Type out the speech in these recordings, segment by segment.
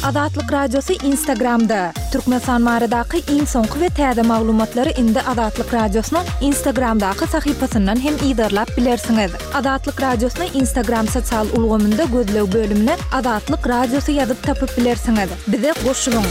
Azatlyk Radiosu Instagramda. Türkmenistan maradaky iň soňky we täze maglumatlary indi Azatlyk Radiosynyň Instagramdaky sahypasyndan hem ýa-da bilersiňiz. Azatlyk Radiosynyň Instagram sosial ulgamynda gözlew bölümine Azatlyk Radiosu ýazyp tapyp bilersiňiz. Bize goşulyň.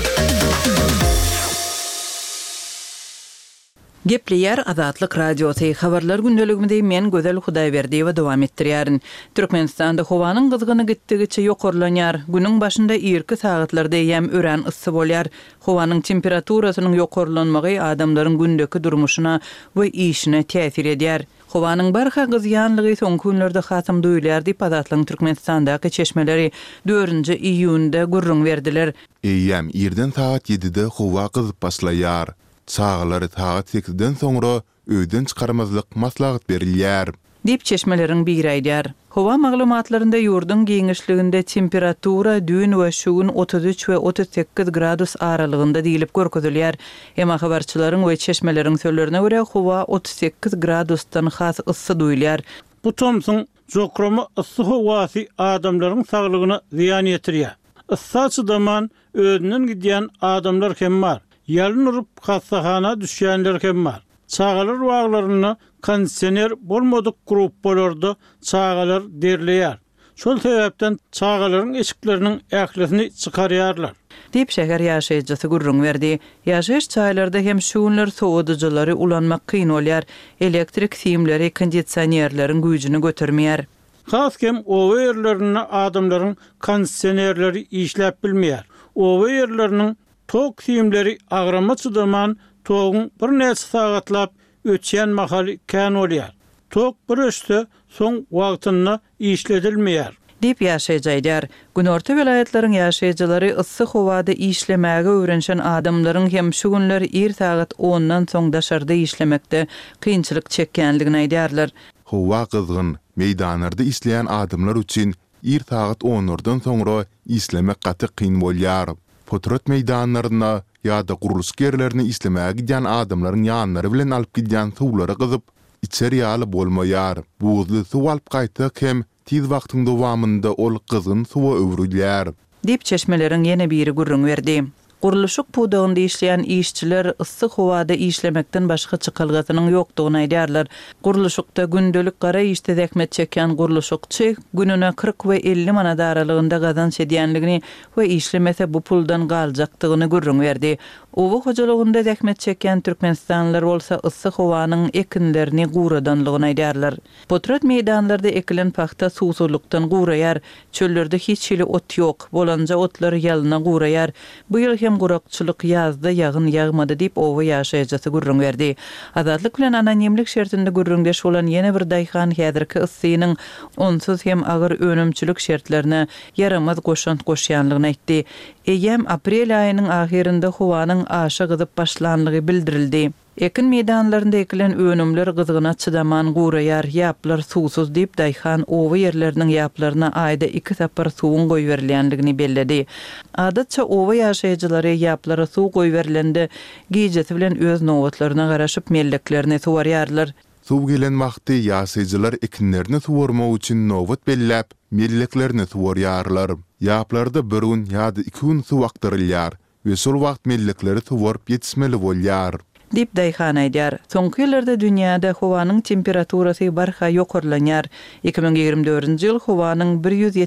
Gepleyer Azatlyk Radiosu habarlar gündeliginde men Gözel Hudaýberdi we dowam etdirýärin. Türkmenistanda howanyň gyzgyny gitdigiçe ýokurlanýar. Günüň başynda 2 saatlarda ýem ören ysy bolýar. Howanyň temperaturasynyň ýokurlanmagy adamlaryň gündäki durmuşyna we işine täsir edýär. Howanyň barha gyzýanlygy soňky günlerde hasam duýulýar diýip Azatlyk Türkmenistandaky çeşmeleri 4 iýunda gurrun berdiler. Ýem 2 saat 7-de howa gyzyp başlaýar. Çağlary saat 8-den soňra öýden çykarmazlyk maslahat berilýär. Dip çeşmeleriň biri aýdýar. Howa maglumatlarynda ýurduň giňişliginde temperatura dün we şugun 33 we 38 gradus aralygynda diýilip görkezilýär. Emma habarçylaryň we çeşmeleriň sözlerine görä howa 38 gradusdan has ysy duýulýar. Bu tomsyň jokrama ysy howasy adamlaryň saglygyna ziýan ýetirýär. Issa çydaman özünden gidýän adamlar hem bar. Yalın urup hassahana düşýänler hem bar. Çağalar waglaryny kondisioner bolmadyk grup bolardy, çağalar derleýär. Şol sebäpden çağalaryň eşikleriniň ählesini çykarýarlar. Dip şäher ýaşaýjysy gurrun berdi. Ýaşaýyş çaýlarda hem şuňlar sowadyjylary ulanmak kyn bolýar. Elektrik siýimleri kondisionerleriň güýjüni götermeýär. Haskem owa ýerlerine adamlaryň kondisionerleri işläp bilmeýär. Owa ýerleriniň tok siýimleri agrama çydaman toğun bir neçe sagatlap ötýän mahaly kän bolýar. Tok bir öşde soň wagtyny işledilmeýär. Dip ýaşaýjylar. Günorta vilayetlaryň ýaşaýjylary ysy howada işlemäge öwrenşen adamlaryň hem şu günler 1 saat 10-dan soň daşarda işlemekde kynçylyk çekýänligini aýdýarlar. Howa gyzgyn, meýdanlarda işleýän adamlar üçin 1 saat 10-dan soňra işlemek gaty kyn bolýar. Potrat meýdanlaryna ýa-da guruluş gerlerini işlemäge gidýän adamlaryň ýanlary bilen alyp gidýän suwlary gyzyp içeri alyp bolmaýar. Buzly suw alyp gaýtak hem tiz wagtyň dowamynda ol gyzgyn suwa öwrülýär. Dip çeşmeleriň ýene biri gurrun berdi. Guruluşyk pudagynda işleýän işçiler ysy howada işlemekden başga çykalgasynyň ýokdugyny aýdýarlar. Guruluşykda gündelik gara işde zähmet çekýän guruluşykçy gününe 40 we 50 manat aralygynda gazanç edýänligini we işlemese bu puldan galjakdygyny gurrun berdi. Owa hojalygynda zähmet çekýän türkmenistanlylar bolsa ysy howanyň ekinlerini guradanlygyny aýdýarlar. Potrat meýdanlarda ekilen paxta suwsuzlukdan guraýar, çöllerde hiç hili ot ýok, bolanja otlar ýalyna guraýar. Bu ýyl hem gurakçylyk ýazda ýagyn ýagmady diýip owa ýaşaýjysy gurrun berdi. Azatlyk bilen anonimlik şertinde gurrundeş bolan ýene bir daýhan häzirki yssynyň onsuz hem agyr önümçilik şertlerine yaramaz goşant goşýanlygyny aýtdy. Eýem aprel aýynyň ahirinde howanyň aşa gyzyp başlanlygy bildirildi. Ekin meýdanlarynda ekilen önümler gyzygyna çydaman guraýar, ýaplar suwsuz diýip daýhan owa ýerleriniň ýaplaryna aýda 2 tapar suwun goýberilýänligini belledi. Adatça owa ýaşaýjylary ýaplara suw goýberilende giýjesi bilen öz nowatlaryna garaşyp melleklerini suwarýarlar. Suw gelen wagty ýaşaýjylar ekinlerini suwarmak üçin nowat belläp melleklerini suwarýarlar. Ýaplarda bir gün ýa-da 2 gün suw aktarylýar we şol wagt mellekleri suwaryp ýetişmeli bolýar. Dip daýhan aýdýar. Soňky ýyllarda dünýäde howanyň temperaturasy barha ýokurlanýar. 2024-nji ýyl howanyň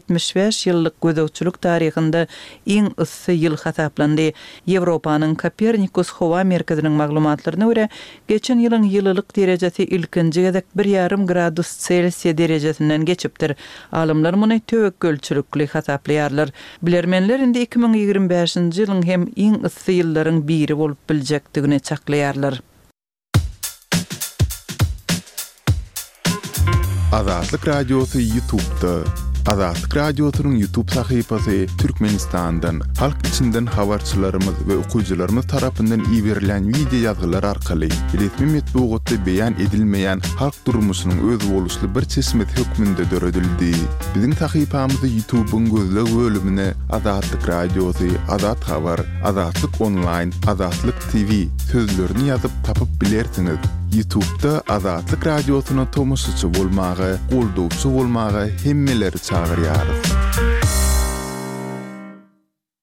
175 ýyllyk gözegçilik taryhynda iň ysy ýyl hasaplandy. Ýewropanyň Kopernikus howa merkeziniň maglumatlaryna görä, geçen ýylyň ýyllyk derejesi ilkinji gezek 1,5 gradus Celsius derejesinden geçipdir. Alymlar muny töwekkülçilikli hasaplaýarlar. Bilermenler indi 2025-nji ýylyň hem iň ysy ýyllaryň biri bolup biljekdigini çaklaýar. Azatlyk Radiosu YouTube'da. Azatlyk Radiosu'nun YouTube sahypasy Türkmenistandan, halk içinden habarçylarymyz we okuwçylarymyz tarapyndan iýerilen video ýazgylar arkaly resmi metbuatda beýan edilmeýän halk durmuşynyň öz boluşly bir çeşmet hökmünde döredildi. Biziň sahypamyzy YouTube'un gözleg bölümine Azatlyk Radiosu, Azat Habar, Azatlyk Online, Azatlyk TV sözlerini ýazyp tapyp bilersiňiz. YouTube'da Azatlyk Radiosu'na tomoşçy bolmagy, goldowçy bolmagy hemmeleri çağırýar.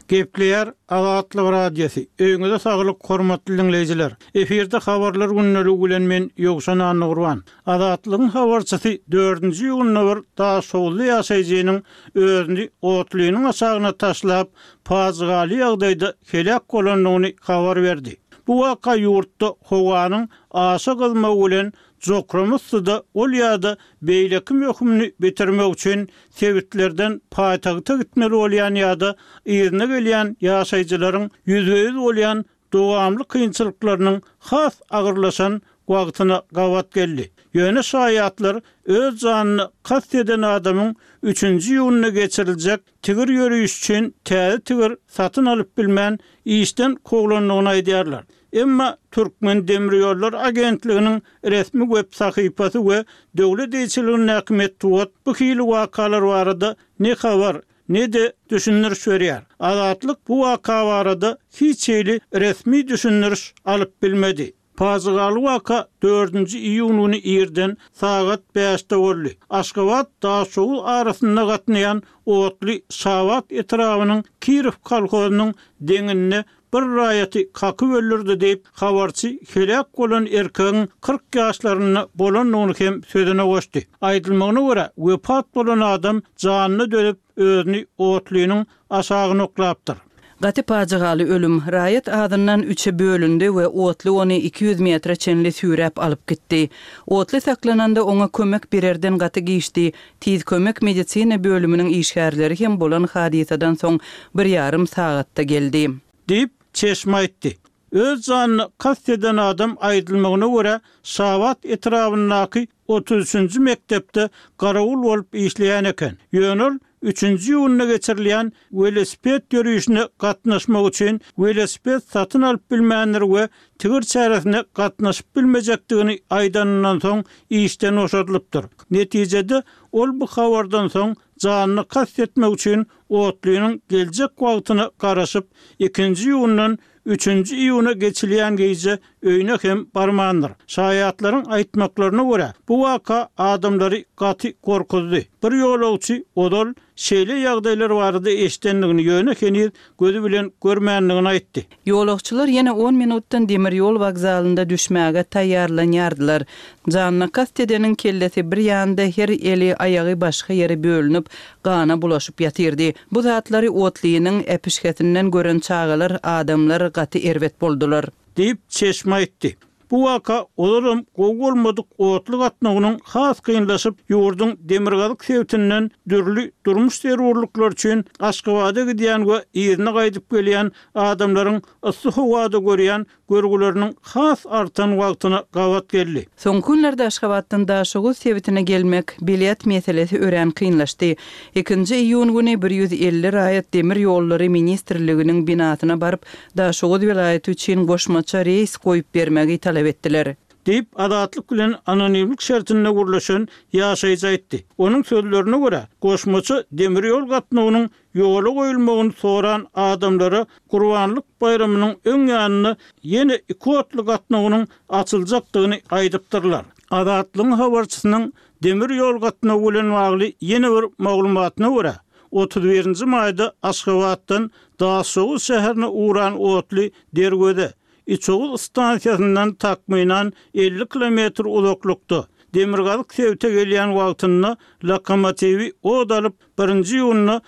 Gepleyer Azatlyk radiosu. Öňüňizde saglyk, hormatly dinleyijiler. Eferde habarlar günnäli bilen men Ýogşan Anygurban. Azatlygyň habarçysy 4-nji ýylyny daha şowly ýaşaýjynyň özüni otlynyň aşagyna taşlap, pazgaly ýagdaýda helak bolanyny habar berdi. Bu waka ýurtda howanyň aşa gylma bilen Jokramusda ol ýa-da beýlekim ýökümini bitirmek üçin sebitlerden paýtagta gitmeli bolýan ýa-da ýerine gelýän ýaşaýjylaryň ýüzüýüz bolýan dowamly kynçylyklarynyň has agyrlaşan wagtyna gawat geldi. Ýöne şaýatlar öz janyny kast eden adamyň 3-nji ýylyny geçiriljek tigir ýörüş üçin täze tigir satyn alyp bilmän işden koglanyny aýdýarlar. Emma Türkmen Demir Ýollar Agentliginiň resmi web sahypasy we döwlet eýçiliginiň näkmet tugat bu hili wakalar barada ne habar, ne de düşündiriş berýär. Azatlyk bu waka barada hiç hili resmi düşündiriş alyp bilmedi. Pazgaly waka 4-nji iýunyny ýerden sagat 5-de boldy. Aşgabat Daşow arasynda gatnaýan otly Şawat etrawynyň Kirov kolhozynyň deňine bir raýaty kaky öldürdi diýip habarçy helak bolan erkegiň 40 ýaşlaryny bolanyny hem sözüne goşdy. Aýdylmagyna görä, wepat bolan adam janyny dölüp özüni otlynyň aşagyna oklapdyr. Gaty pajygaly ölüm raýat adyndan 3-e bölündi we otly ony 200 metre çenli sürep alyp gitdi. Otly saklananda oňa kömek bererden gaty giýişdi. Tiz kömek medisina bölüminiň işgärleri hem bolan hadisadan soň 1,5 sagatda geldi. Deyip çeşme etdi. Öz janyny kast eden adam aýdylmagyna görä Şawat etrabyndaky 33-nji mektepde garawul bolup işleýän eken. Ýönül 3-nji ýylyny geçirilýän velosiped ýörüşine gatnaşmak üçin velosiped satyn alyp bilmänler we tigir çäresine gatnaşyp bilmejekdigini aýdanyndan soň işden oşadylypdyr. Netijede ol bu habardan soň janyny kast etmek üçin otlynyň geljek wagtyna garaşyp 2-nji ýylyndan 3-nji ýylyna geçilýän geýje öýüne hem barmandyr. Şaýatlaryň aýtmaklaryna görä bu waka adamlary gaty gorkuzdy. Bir ýolagçy odol şeýle ýagdaýlar barada eşdenligini ýöne kenir gözü bilen görmänligini aýtdy. Ýolagçylar ýene 10 minutdan demir ýol wagzalynda düşmäge taýýarlanýardylar. Janyna kast edeniň kellesi bir ýanda her eli aýagy başga ýere bölünip gana bulaşyp ýatyrdy. Bu zatlary otlynyň epişketinden gören çağalar adamlar gaty erwet boldular. Deyip çeşme etdi. Bu waka olaram gowgolmadyk otly gatnagynyň has kynlaşyp ýurdun demirgalyk sebitinden dürli durmuş terörlükler üçin Aşgabatda gidýän we ýerine gaýdyp gelýän adamlaryň ysy howada görýän görgüleriniň has artan wagtyna gawat geldi. Soň günlerde Aşgabatdan Daşow sebitine gelmek bilet meselesi ören kynlaşdy. 2-nji iýun güni 150 raýat demir ýollary ministrliginiň binasyna baryp Daşow welaýaty üçin goşmaça reýs goýup bermegi talep etdiler. Deyip Azatlyk bilen anonimlik şertinde gurlaşan ýaşaýjy aýtdy. Onuň sözlerine görä, goşmaça demir ýol gatnagynyň ýola goýulmagyny soran adamlara Gurbanlyk bayramynyň öň ýanyny ýene 2 otly gatnagynyň açyljakdygyny aýdypdyrlar. Azatlygyň habarçysynyň demir ýol gatnagy bilen bagly ýene bir maglumatyna görä 31-nji maýda Aşgabatdan Daşow şäherine uğran otly dergöde Içoğul istansiýasyndan takmynan 50 kilometr uzaklykda demirgalyk sebite gelýän wagtyny lokomotiwi odalyp 1-nji ýylyny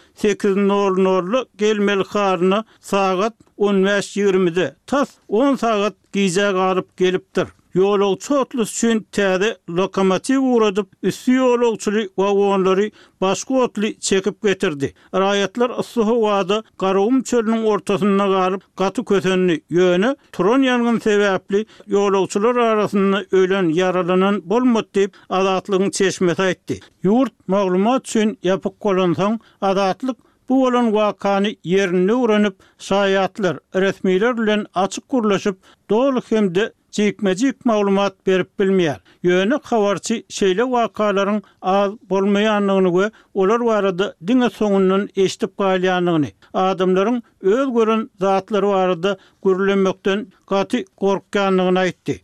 8:00 gelmeli haryny sagat 15:20-de tas 10 sagat giýjek alyp gelipdir. Ýolagçy otlys üçin täze lokomotiv uradyp üstü ýolagçyly wagonlary başga otly çekip getirdi. Raýatlar ysy howada Garawum çölüniň ortasynda galyp gaty kösenli ýöne turan ýangyn sebäpli ýolagçylar arasynda ölen yaralanan bolmady diýip Azatlygyň çeşmesi aýtdy. Ýurt maglumat üçin ýapyk bolansaň Azatlyk bu bolan wakany ýerine uranıp şaýatlar resmiler bilen açyk gurlaşyp dolu hemde jekmejik maglumat berip bilmeýär. Ýöne habarçy şeýle wakalaryň az bolmaýanlygyny we olar barada diňe soňundan eşitip galýanlygyny, adamlaryň öz gören zatlary barada görülenmekden gaty gorkanlygyny aýtdy.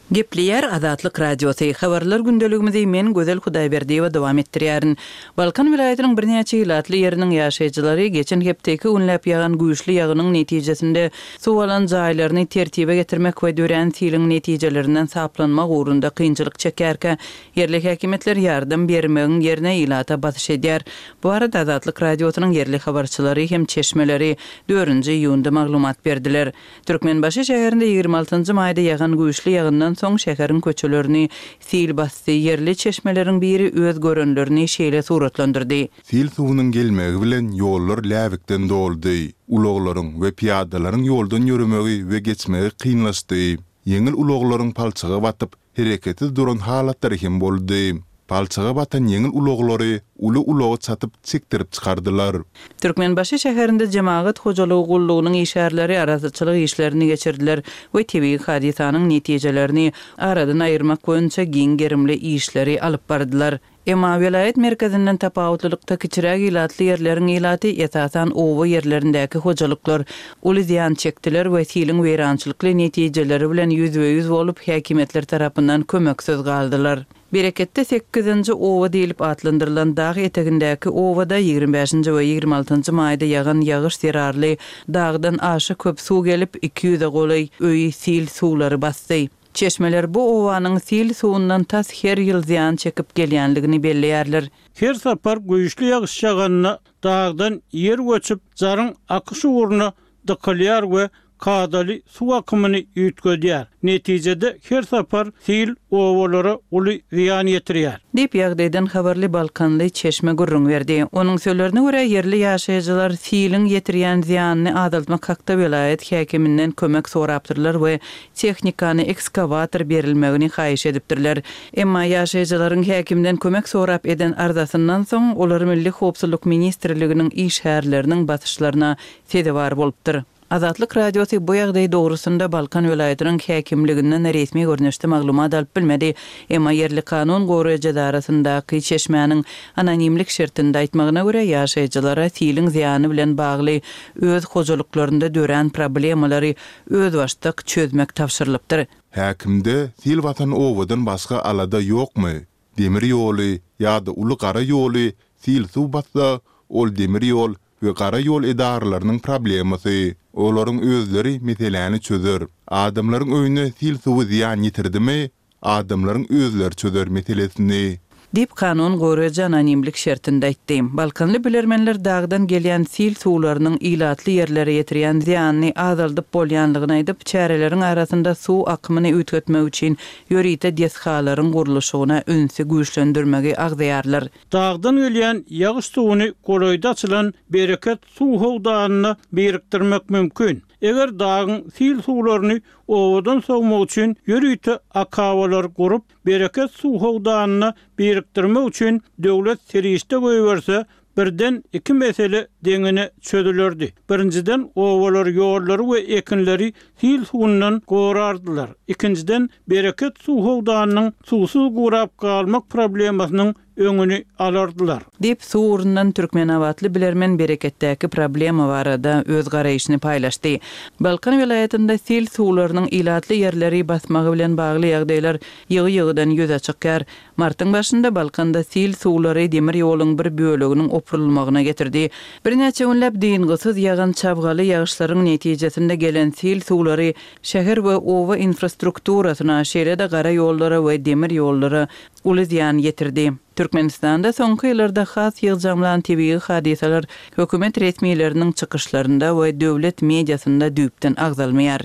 Gepleyer Azatlyk Radiosu habarlar gündeligimizi men Gözel Hudaýberdiýewa dowam etdirýärin. Balkan vilayatynyň birnäçe ýylatly ýeriniň ýaşaýjylary geçen hepdeki unläp ýagan güýçli ýagynyň netijesinde suw alan jaýlaryny tertibe getirmek we dören tiliň netijelerinden saplanmak uğrunda kynçylyk çekerke yerli häkimetler ýardam bermegiň ýerine ýylata batyş edýär. Bu arada Azatlyk Radiosynyň yerli habarçylary hem çeşmeleri 4-nji ýyłda maglumat berdiler. Türkmenbaşy şäherinde 26-njy maýda ýagan güýçli ýagyndan soň şäheriň köçelerini sil basdy, yerli çeşmeleriň biri öz görenlerini şeýle suratlandyrdy. Sil suwunyň gelmegi bilen ýollar läwikden doldy. Uloglaryň we piyadalaryň ýoldan ýürümegi we geçmegi kynlaşdy. Ýeňil uloglaryň palçyga batyp hereketi duran halatlary hem boldy. Palçyga batan ýeňil uloglary ulogy çatyp çekdirip çykardylar. Türkmenbaşy şäherinde jemaat hojalygy gullugynyň işärleri arazyçylyk işlerini geçirdiler we tebii hadisanyň netijelerini aradan aýyrmak boýunça giň gerimli işleri alyp bardylar. Emma vilayet merkezinden tapawutlykda kiçiräk ýylatly ýerleriň ýylaty esasan owa ýerlerindäki hojalyklar uly ziýan çekdiler we tiliň weýrançylykly netijeleri bilen ýüzbe-ýüz bolup häkimetler tarapyndan kömeksiz galdylar. Bereketde 8-nji owa diýilip atlandyrylan dağ etegindäki owada 25-nji we 26-njy maýda ýagan ýagyş zerarly dağdan aşy köp suw gelip 200 golay öýi sil suwlary basdy. Çeşmeler bu owanyň sil suwundan tas her ýyl ziýan çekip gelýänligini belleýärler. Her sapar güýçli ýagyş ýaganyna dağdan ýer göçüp jaryň akyşy uğruna dykylýar we kadaly suw akymyny ýütgedýär. Netijede her sapar sil owalara uly ziýan ýetirýär. Dip ýagdaýdan habarly Balkanly çeşme gurrun berdi. Onuň sözlerine görä yerli ýaşaýjylar siliň ýetirýän ziýanyny azaltmak hakda vilayet häkiminden kömek sorapdyrlar we tehnikany ekskavator berilmegini haýyş edipdirler. Emma ýaşaýjylaryň häkimden kömek sorap eden arzasyndan soň olar Milli Howpsuzlyk Ministrliginiň işgärleriniň batyşlaryna sedebar bolupdyr. Azatlyk Radiosu bu ýagdaý dogrusynda Balkan vilayatynyň häkimliginden resmi görnüşde maglumat alyp bilmedi. Emma yerli kanun goraýjy darasyndaky çeşmäniň anonimlik şertinde aýtmagyna görä ýaşaýjylara tiliň ziýany bilen bagly öz hojalyklaryna dören problemalary öz başdyk çözmek tapşyrylypdyr. Häkimde sil watan owadan başga alada ýokmy? Demir ýoly ýa-da uly gara ýoly sil suw batsa ol demir ýol we gara ýol edaralarynyň problemasy. Olaryň özleri meseleni çözer. Adamlaryň öýüne sil suwy ziýan ýitirdimi? Adamlaryň özleri çözer meselesini. Dip kanun goraýjy anonimlik şertinde aýtdy. Balkanly bilermenler dağdan gelýän sil suwlarynyň ýylatly ýerlere ýetirýän ziýanyny azaldyp bolýanlygyny aýdyp, çäreleriň arasynda suw akymyny üýtgetmek üçin ýörite deshalaryň gurulşygyna ünsü güýçlendirmegi agdaýarlar. Dağdan gelýän ýagyş suwuny golaýda açylan bereket suw howdanyna birikdirmek mümkin. Eger dağın sil suwlaryny owadan sowmak üçin ýörite akawalar gurup bereket suw howdanyna birikdirmek üçin döwlet serişde goýberse birden iki mesele deňine çözülürdi. Birinciden owalar ýollary we ekinleri sil suwundan gorardylar. İkinciden bereket suw howdanynyň suwsuz gurap galmak problemasynyň öňüni alardylar. Dip suwurundan Türkmenawatly bilermen bereketdäki problema barada öz garaýyşyny paýlaşdy. Balkan vilayatynda sil suwlarynyň ýylatly ýerleri basmagy bilen bagly ýagdaýlar ýygy-ýygydan ýüze çykýar. Martyň başynda Balkanda sil suwlary demir ýoluň bir böleginiň opurulmagyna getirdi. Birnäçe günläp diýingysiz ýagan çabgaly ýagyşlaryň netijesinde gelen sil suwlary şäher we owa infrastrukturasyna, şeýle-de gara ýollara we demir ýollara uly ziýan ýetirdi. Türkmenistanda soňky ýyllarda has ýyljamlan tebii hadiseler hökümet resmiýetleriniň çykyşlarynda we döwlet mediasynda düýpden agzalmaýar.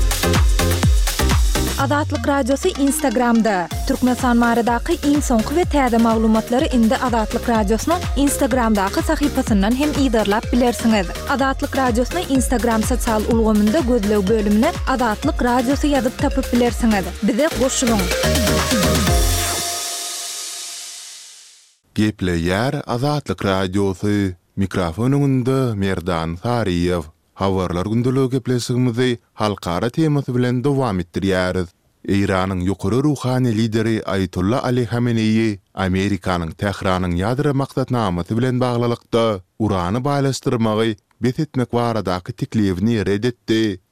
Azatlyk Radiosu Instagramda. Türkmenistan maradaky iň soňky we täze maglumatlary indi Azatlyk Radiosynyň Instagramdaky sahypasyndan hem ýydarlap bilersiňiz. Azatlyk Radiosyny Instagram sosial ulgamynda gözlew bölümine Azatlyk Radiosu ýazyp tapyp bilersiňiz. Bize goşulyň. Gepleýär Azatlyk Radiosu. Mikrofonunda Merdan Sariýew. Habarlar gündeligi gepleşigimizi halkara temasy bilen dowam etdirýäris. Iranyň ýokary ruhany lideri Ayatollah Ali Khamenei Amerikanyň Tehranyň ýadra maksatnamasy bilen baglylykda urany baýlaşdyrmagy bet etmek baradaky teklifini reddetdi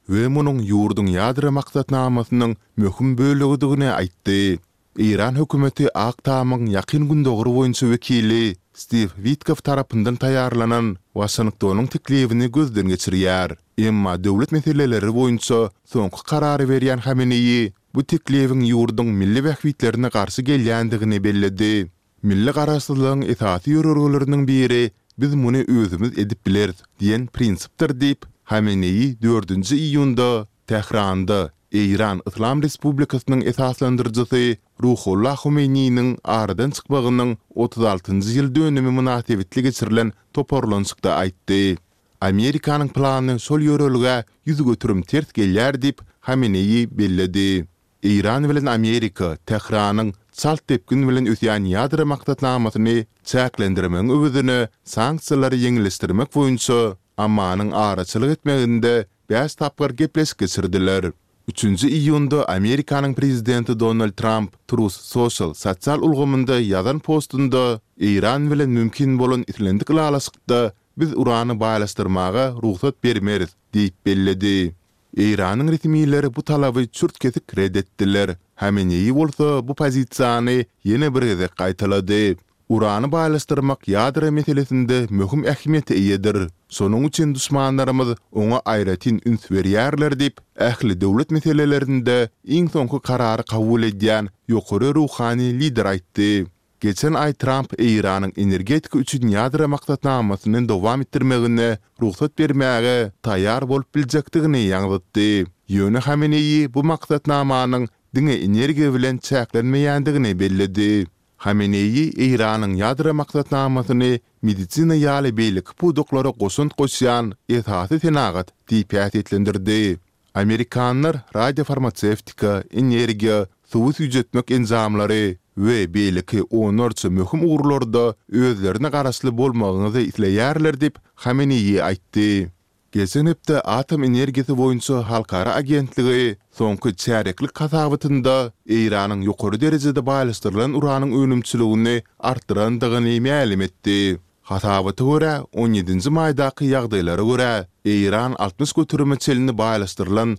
we munun ýurdun ýadra maksatnamasynyň möhüm bölügine aýtdy. İran hökümeti Aqtamyň ýakyn gündogry boýunça wekili Steve Witkoff tarapyndan taýýarlanan Washingtonyň teklifini gözden geçirýär. Emma döwlet meseleleri boýunça soňky karary berýän Hameneyi bu teklifiň ýurdun milli wähwitlerine garşy gelýändigini belledi. Milli garaşsyzlygyň esasy ýörelgelerini biri biz muny özümiz edip bileriz diýen prinsipdir diýip Hameneyi 4-nji iýunda Tehranda İran İslam Respublikasynyň esaslandyrjysy Ruhollah Khomeiniň aradan çykmagynyň 36-njy ýyl dönümi münasebetli geçirilen toparlanşykda aýtdy. Amerikanyň plany şol ýörelge ýüz götürüm ters gelýär diýip Hameneyi belledi. İran bilen Amerika Tehranyň salt tepkin bilen ösýän ýadra maksatnamasyny çäklendirmeň öwüdüni sanksiýalary ýeňilestirmek boýunça ammanyň araçylyk etmeginde bäş tapgar gepleşik geçirdiler. 3-nji iýunda Amerikanyň prezidenti Donald Trump Truth Social sosial ulgamynda ýazan postunda İran bilen mümkin bolan islendik lalaşykda biz urany baýlaşdyrmaga ruhsat bermeriz diýip belledi. İranyň resmiýetleri bu talaby çürt kesik reddetdiler. Hameneyi bolsa bu pozisiýany ýene bir geze gaýtalady. Urany baýlaşdyrmak ýadra meselesinde möhüm ähmiýete eýedir. Sonuň üçin düşmanlarymyz oňa aýratyn üns berýärler diýip, ähli döwlet meselelerinde iň soňky karary kabul edýän ýokary ruhany lider aýtdy. Geçen ay Trump İranyň energetika üçin ýadra maksatnamasyny dowam etdirmegine ruhsat bermäge taýýar bolup biljekdigini ýaňytdy. Ýöne Hameneyi bu maksatnamanyň diňe energiýa bilen çäklenmeýändigini belledi. Hameneyi İranyň ýadra maksatnamasyny medisina ýaly beýlik puduklary goşunt goşýan esasy senagat diýip ýetlendirdi. Amerikanlar radiofarmaseutika, energiýa, suw süýjetmek enzamlary we beýleki onarça möhüm uğurlarda özlerine garaşly bolmagyny isleýärler diýip Hameneyi aýtdy. Geçen hepde atom energiýasy boýunça halkara agentligi soňky çäreklik kasabetinde İranyň ýokary derejede baýlaşdyrylan uranyň önümçiligini artdyrandygyny ma'lum etdi. Hasabata görä 17-nji maýdaky ýagdaýlara görä İran 60 götürme çelini baýlaşdyrylan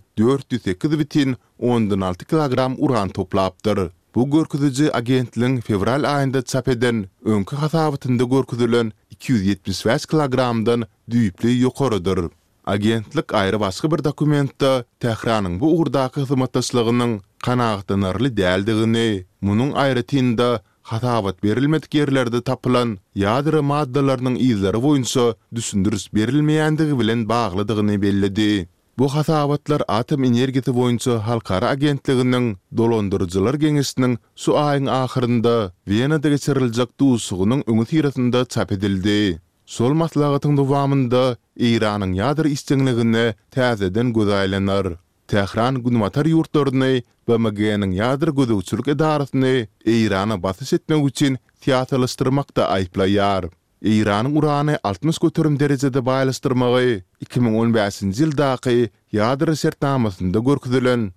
408,16 kilogram uran toplapdyr. Bu görküzüji agentligiň fevral aýynda çap eden öňkü hasabatynda görküzilen 275 kilogramdan düýpli ýokarydyr. Agentlik aýry başga bir dokumentda Tehranyň bu uğurdaky hyzmatdaşlygynyň kanagatlanarly däldigini, munyň aýratynda hasabat berilmedik ýerlerde tapylan ýadra maddalarynyň izleri boýunça düşündürüş berilmeýändigi bilen baglydygyny belledi. Bu hasabatlar atom energiýasy boýunça halkara agentliginiň dolandyrjylar geňesiniň şu aýyň ahyrynda Vienada geçiriljek duýsugynyň öňü tirasynda çap edildi. Sol maslahatyň dowamında İranyň ýadra istekligine täzeden göz aýlanar. Tehran günmatar ýurtlaryny BMG-niň ýadra gözegçilik edarasyny İrana basyş etmek üçin tiýatrlaşdyrmakda aýplaýar. İranyň urany 60 götürüm derejede baýlaşdyrmagy 2015-nji ýyldaky ýadra şertnamasynda görküzilen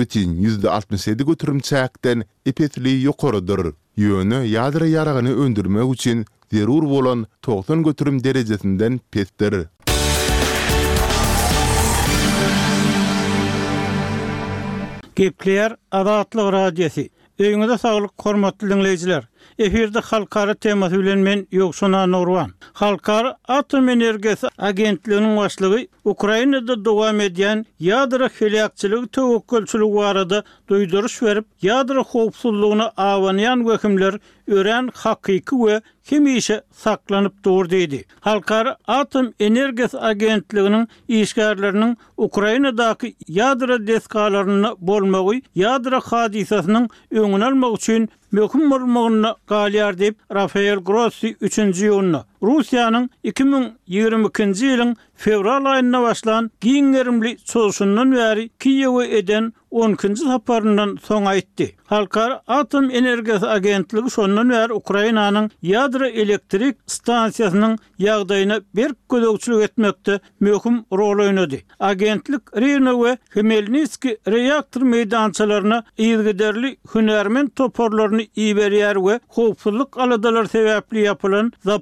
3,67 götürüm çäkden epetli ýokarydyr. Ýöne ýadra ýaragyny öndürmek üçin zerur bolan 90 götürüm derejesinden petdir. Gepler Azatlyk Radiosi. Öňüňizde saglyk, hormatly dinleýijiler. Eferde halkara temasy bilen men Ýokşuna Nurwan. Halkara Atom Energiýasy Agentliginiň başlygy Ukrainada dowam edýän ýadra helakçylygy töwekkülçiligi barada duýduruş berip, ýadra howpsuzlygyna awanýan wekimler ören hakyky we hemişe saklanyp durdy. Halkara Atom Energiýasy Agentliginiň işgärleriniň Ukrainadaky ýadra deskalaryny bolmagy, ýadra hadisasynyň öňüni almak üçin möhüm bolmagyny galýar diýip Rafael Grossi 3-nji ýylyna Russiýanyň 2022-nji ýylyň fevral aýyna başlan giňerimli çolşundan bäri Kiýewe eden 10-njy saparyndan soň aýtdy. Halkara Atom Energiýasy Agentligi şondan bäri Ukrainanyň ýadra elektrik stansiýasynyň ýagdaýyna bir gözegçilik etmekde möhüm rol oýnady. Agentlik Rivne we Hmelnitski reaktor meýdançalaryna ýygyderli hünärmen toporlaryny iýberýär we howpsuzlyk aladalar sebäpli ýapylan Zaporizhzhia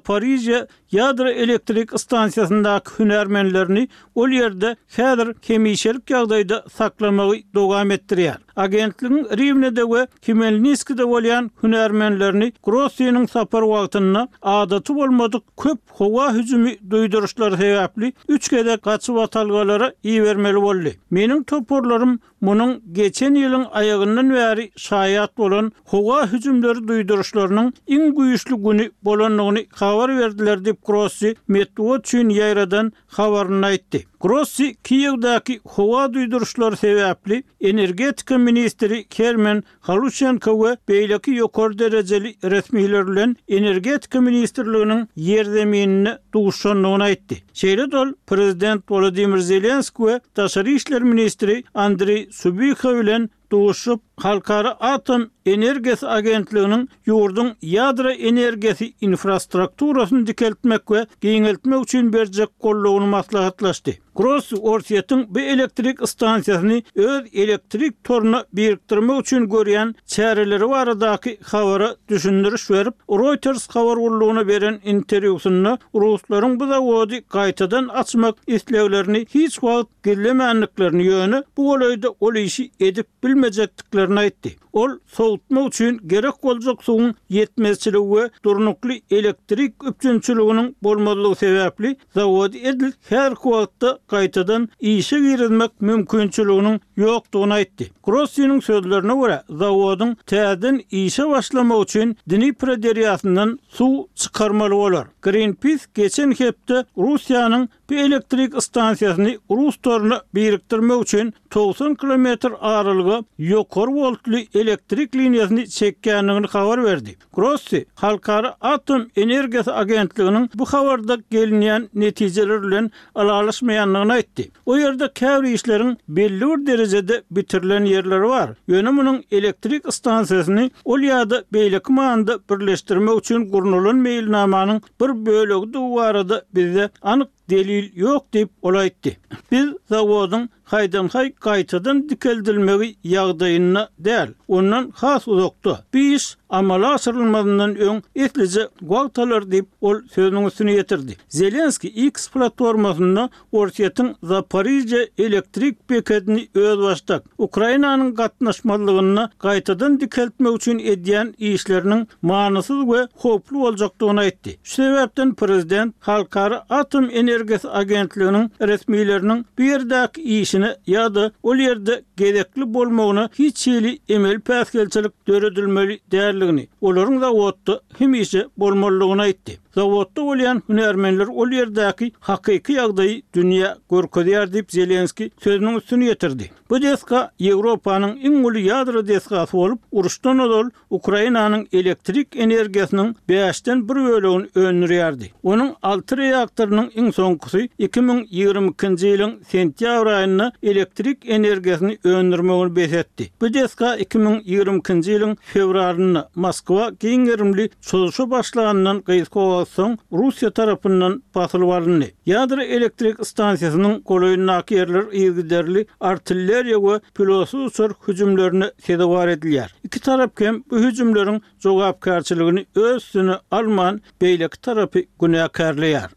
Zaporizhye ýadro elektrik stansiýasyndaky hünärmenlerini ol ýerde häzir kemişelik ýagdaýda saklamagy dowam etdirýär. Agentligiň Rivnede we Khmelnytskide bolýan hünärmenlerini Grossiýanyň sapar wagtyna adaty bolmadyk köp howa hüjümi duýduruşlary sebäpli 3 gede gaçyp atalgalara iýermeli boldy. Meniň toporlarym munyň geçen ýylyň ayagyndan bäri şaýat bolan howa hüjümleri duýduruşlarynyň iň güýçli güni bolanlygyny habar berdiler diýip Grossi Medved üçin ýaýradan habaryny aýtdy. Grossi Kiýewdäki howa duýduruşlary sebäpli energetika ministri Kermen Halushenko we beýleki ýokary derejeli resmiýler bilen energetika ministrliginiň ýerdemenini duşanlygyny aýtdy. Şeýle prezident Volodymyr Zelenski we Taşary işler ministri Andrey Subikov bilen duşup Halkara Atom Energiýasy Agentliginiň ýurdun ýadro energiýasy infrastrukturasyny dikeltmek we giňeltmek üçin berjek gollagyny maslahatlaşdy. Gross Orsiýatyň bu elektrik stansiýasyny öz elektrik toruna birikdirmek üçin görýän çäreleri baradaky habara düşündiriş berip, Reuters habar gurulugyna beren interwýusyny ruslaryň bu zawody gaýtadan açmak isleglerini hiç wagt gellemänliklerini ýöne bu olaýda ol işi edip bilmejekdiklerini aýtdy. Ol soğutmak üçin gerek boljak suwun ýetmezçiligi we durnukly elektrik üpjünçiliginiň bolmadylygy sebäpli zawody edil her wagtda gaýtadan işe girilmek mümkinçiliginiň ýokdugyny aýtdy. Grossiýanyň sözlerine görä, zawodyň täzeden işe başlamak üçin Dnipro deriýasyndan suw çykarmaly bolar. Greenpeace geçen hepde Russiýanyň bu elektrik stansiýasyny Rus toruna birikdirmek üçin 90 kilometr aralyga ýokary voltly elektrik liniýasyny çekýänligini habar berdi. Grossi Halkara Atom Energiýasy Agentliginiň bu habarda gelinýän netijeler bilen alalaşmaýanlygyny aýtdy. O ýerde käbir işleriň belli bir derejede bitirilen ýerleri bar. Ýöne munyň elektrik stansiýasyny ol ýa-da beýleki manda birleşdirmek üçin gurulan meýilnamanyň bir bölegi de barada bizde anyk delil ýok diýip olaýtdy. Biz zawodyň haýdan-haý gaýtadan dikeldilmegi ýagdaýyna däl, ondan has uzakda. Bu iş amala asyrylmadyndan öň etlice wagtalar diýip ol sözüniň üstüne ýetirdi. Zelenski X platformasynda Orsiýatyň Zaporizhye elektrik beketini öz başdak Ukrainanyň gatnaşmalygyny gaýtadan dikeltmek üçin edýän işleriniň manysyz we hoply boljakdygyny aýtdy. Şu sebäpden prezident Halkara Atom Energiýasy Agentliginiň resmiýleriniň bu ýerdäki işini ýa-da ol ýerde gerekli bolmagyna hiç ýeli emel päsgelçilik döredilmeli därligini, olaryň da wagtda hemişe bolmalygyny aýtdy. Zawodda bolýan hünärmenler ol ýerdäki hakyky ýagdaýy dünýä görkezýär diýip Zelenski sözüniň üstüne ýetirdi. Bu deska Ýewropanyň iň uly ýadro desgasy bolup, uruşdan odol Ukrainanyň elektrik energiýasynyň 5-den 1 bölegini öndürýärdi. Onuň 6 reaktorynyň iň soňkysy 2022-nji ýylyň sentýabr aýyna elektrik energiýasyny öndürmegini besetdi. Bu deska 2022-nji ýylyň fevralyna Moskwa giňerimli çözüşe başlagandan gyzgow Russiya tarapyndan basylyp alındy. Ýadro elektrik stansiýasynyň golaýynaky ýerler ýygyderli artilleriýa we pilotsuz uçur hüjümlerini sedewar edilýär. İki tarap hem bu hüjümleriň jogapkarçylygyny öz üstüne alman beýleki tarapy günäkärleýär.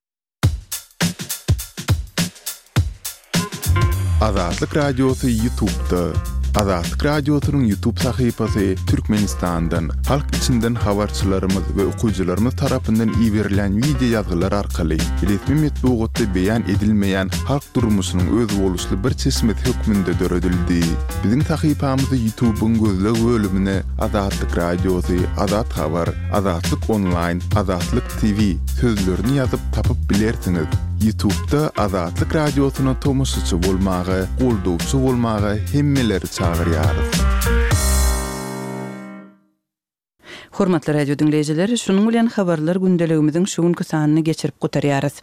Azatlyk Radiosu YouTube'da. Azatlyk Radiosu'nun YouTube sahypasy Türkmenistan'dan, halk içinden habarçylarymyz we okuyjylarymyz tarapyndan iýerilen video ýazgylar arkaly resmi metbuatda beýan edilmeýän halk durmuşynyň öz boluşly bir çeşmet hökmünde döredildi. Biziň sahypamyzy YouTube'un gözleg bölümine Azatlyk Radiosu, Azat Habar, Azatlyk Online, Azatlyk TV sözlerini ýazyp tapyp bilersiňiz. YouTube'da Azatlyk Radiosu'na tomoşçy bolmagy, goldowçy bolmagy hemmeleri çağırýarys. Hormatly radio dinleýijileri, şunuň bilen habarlar gündeligimiziň şu günkü sanyny geçirip gotarýarys.